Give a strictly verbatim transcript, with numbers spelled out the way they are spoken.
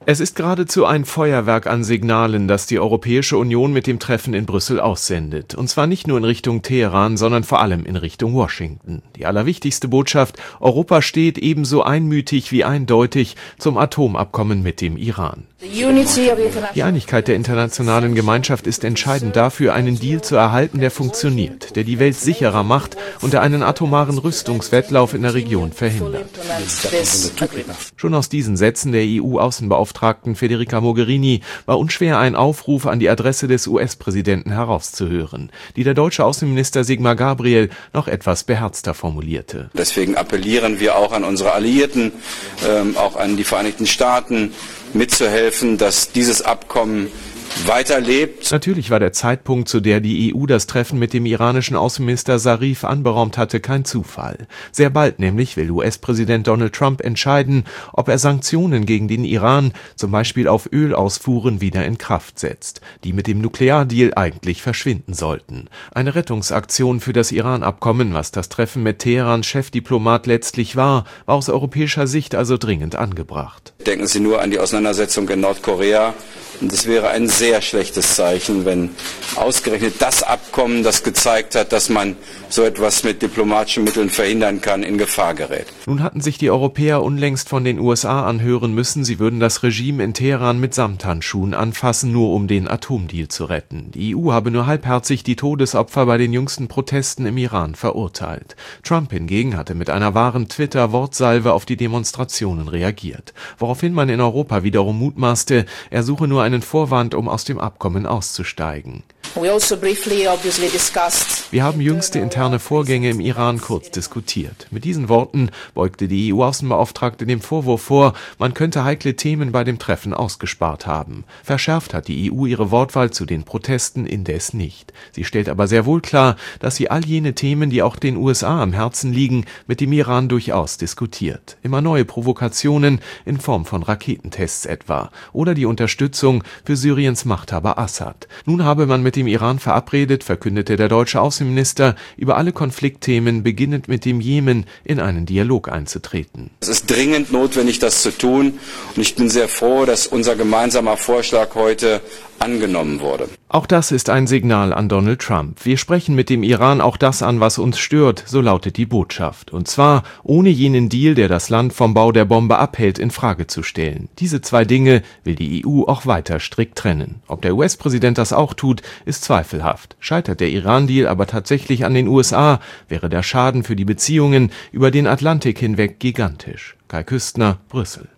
Es ist geradezu ein Feuerwerk an Signalen, das die Europäische Union mit dem Treffen in Brüssel aussendet. Und zwar nicht nur in Richtung Teheran, sondern vor allem in Richtung Washington. Die allerwichtigste Botschaft: Europa steht ebenso einmütig wie eindeutig zum Atomabkommen mit dem Iran. Die Einigkeit der internationalen Gemeinschaft ist entscheidend dafür, einen Deal zu erhalten, der funktioniert, der die Welt sicherer macht und der einen atomaren Rüstungswettlauf in der Region verhindert. Schon aus diesen Sätzen der E U-Außenbeauftragten Federica Mogherini war unschwer ein Aufruf an die Adresse des U S-Präsidenten herauszuhören, die der deutsche Außenminister Sigmar Gabriel noch etwas beherzter formulierte. Deswegen appellieren wir auch an unsere Alliierten, ähm, auch an die Vereinigten Staaten, mitzuhelfen, dass dieses Abkommen weiterlebt. Natürlich war der Zeitpunkt, zu der die E U das Treffen mit dem iranischen Außenminister Zarif anberaumt hatte, kein Zufall. Sehr bald nämlich will U S-Präsident Donald Trump entscheiden, ob er Sanktionen gegen den Iran, zum Beispiel auf Ölausfuhren, wieder in Kraft setzt, die mit dem Nukleardeal eigentlich verschwinden sollten. Eine Rettungsaktion für das Iran-Abkommen, was das Treffen mit Teherans Chefdiplomat letztlich war, war aus europäischer Sicht also dringend angebracht. Denken Sie nur an die Auseinandersetzung in Nordkorea. Und es wäre ein sehr schlechtes Zeichen, wenn ausgerechnet das Abkommen, das gezeigt hat, dass man so etwas mit diplomatischen Mitteln verhindern kann, in Gefahr gerät. Nun hatten sich die Europäer unlängst von den U S A anhören müssen, sie würden das Regime in Teheran mit Samthandschuhen anfassen, nur um den Atomdeal zu retten. Die E U habe nur halbherzig die Todesopfer bei den jüngsten Protesten im Iran verurteilt. Trump hingegen hatte mit einer wahren Twitter-Wortsalve auf die Demonstrationen reagiert, woraufhin man in Europa wiederum mutmaßte, er suche nur einen Vorwand, um aus dem Abkommen auszusteigen. Wir haben jüngste interne Vorgänge im Iran kurz diskutiert. Mit diesen Worten beugte die E U-Außenbeauftragte dem Vorwurf vor, man könnte heikle Themen bei dem Treffen ausgespart haben. Verschärft hat die E U ihre Wortwahl zu den Protesten indes nicht. Sie stellt aber sehr wohl klar, dass sie all jene Themen, die auch den U S A am Herzen liegen, mit dem Iran durchaus diskutiert. Immer neue Provokationen in Form von Raketentests etwa oder die Unterstützung für Syriens Machthaber Assad. Nun habe man mit dem Iran verabredet, verkündete der deutsche Außenminister, über alle Konfliktthemen, beginnend mit dem Jemen, in einen Dialog einzutreten. Es ist dringend notwendig, das zu tun, und ich bin sehr froh, dass unser gemeinsamer Vorschlag heute angenommen wurde. Auch das ist ein Signal an Donald Trump. Wir sprechen mit dem Iran auch das an, was uns stört, so lautet die Botschaft. Und zwar ohne jenen Deal, der das Land vom Bau der Bombe abhält, in Frage zu stellen. Diese zwei Dinge will die E U auch weiter strikt trennen. Ob der U S-Präsident das auch tut, ist zweifelhaft. Scheitert der Iran-Deal aber tatsächlich an den U S A, wäre der Schaden für die Beziehungen über den Atlantik hinweg gigantisch. Kai Küstner, Brüssel.